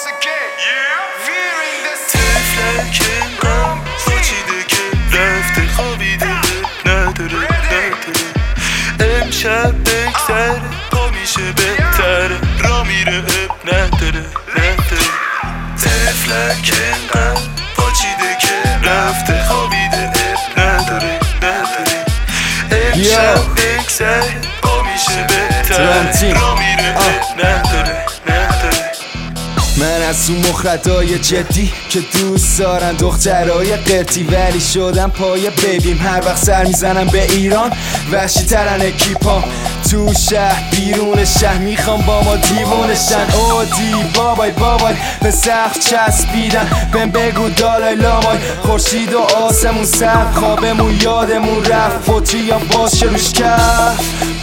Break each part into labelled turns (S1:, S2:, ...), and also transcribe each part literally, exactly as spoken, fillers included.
S1: once again. Yeah. Veering the
S2: تفلک غم پاچیده که رفته خوابیده نداره نداره امشب بگذره پا میشه بهتره را میره اب نداره نداره تفلک غم پاچیده که رفته خوابیده اب نداره نداره امشب بگذره پا میشه بهتره را میره اب نداره نداره
S3: من از اون مخدای جدی که دوست دارن دخترای قرتی ولی شدم پای بیبیم هر وقت سر میزنم به ایران وحشی ترن اکیپام تو شهر بیرون شهر میخوام با ما دیوونشن اودی بابای بابای به سخت چسبیدن بهم بگو دالای لامای خورشید و آسمون سر خوابمون یادمون رفت فوتی یا باز شه روش کرد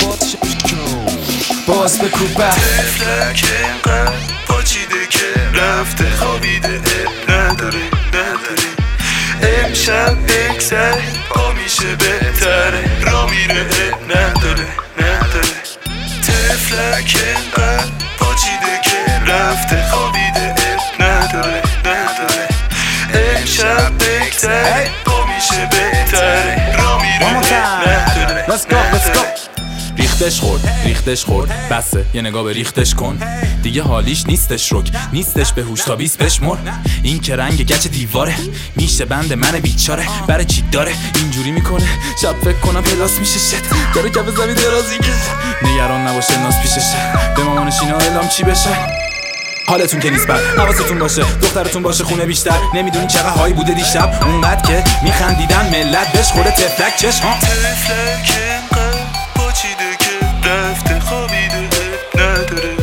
S3: باز بکوبه
S2: تفلک غم پاچیده که رفته خوابیده اب نداره نداره امشب بگذره پا میشه بهتره را میره اب نداره نداره تفلک غم پاچیده که رفته خوابیده اب نداره نداره امشب بگذره پا میشه بهتره را میره اب نداره
S4: Let's go, let's go. ریختش خورد ریختش خورد بسه یه نگاه به ریختش کن دیگه حالیش نیستش رک نیستش به هوش تا بیست بشمر این که رنگ گچ دیواره میشه بند من بیچاره برای چی داره اینجوری میکنه شب فکر کنم پلاس میشه شد داره کف زمین درازی کشه نگران نباشه ناز پیششه به مامانش اینا اعلام چی بشه حالتون که نیست بد حواستون باشه دخترتون باشه خونه بیشتر نمیدونی چقدر هایی بوده دیشب اونقدر که میخندیدن ملت بهش خورده تفلک چشم
S2: تفلک غم پاچیده که رفته خوابیده نداره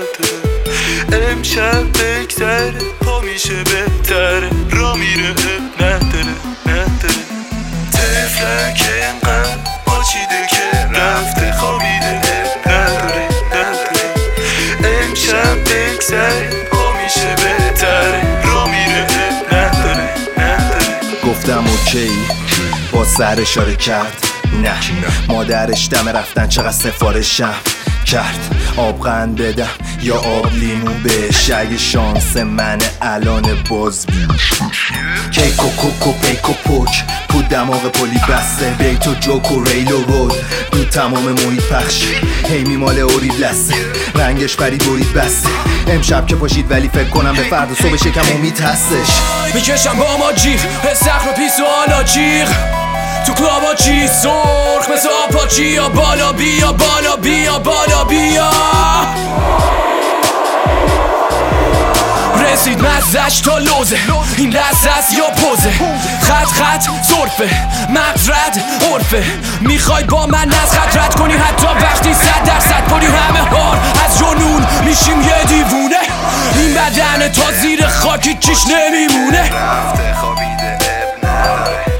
S2: نداره امشب بگذره پا میشه بهتره را میره اب نداره نداره تفلک غم پاچیده که رفته خوابیده نداره نداره امشب بگذره پا میشه بهتره را میره اب نداره نداره
S3: گفتم اوکی با سر اشاره کرد نه مادرش دم رفتن چقدر سفارشم کرد آب قند بدم یا آب لیمو بهش اگه شانس منه الان باز کیک و کوک و پیک و پوک پود دماغ پلی بسته بیت و جوک و ریل و رود دو تمام محیط پخش هی میمال اورید لسته رنگش پرید برید بسته امشب که پاشید ولی فکر کنم به فردا صبح شکم امید هستش
S4: میکشم با ما جیغ استخر و پیس و آلا جیغ تو کلابا چی سرخ مثل آپاچی یا بالا بیا بالا بیا بالا بیا رسید مزش تا لوزه این لحظه است یا پوزه خط خط صرفه مقرد عرفه میخوای با من از خط رد کنی حتی وقتی صد درصد پلی همه هار از جنون میشیم یه دیوونه این بدن تا زیر خاکی چیش نمیمونه
S2: رفته خوابیده اب نداره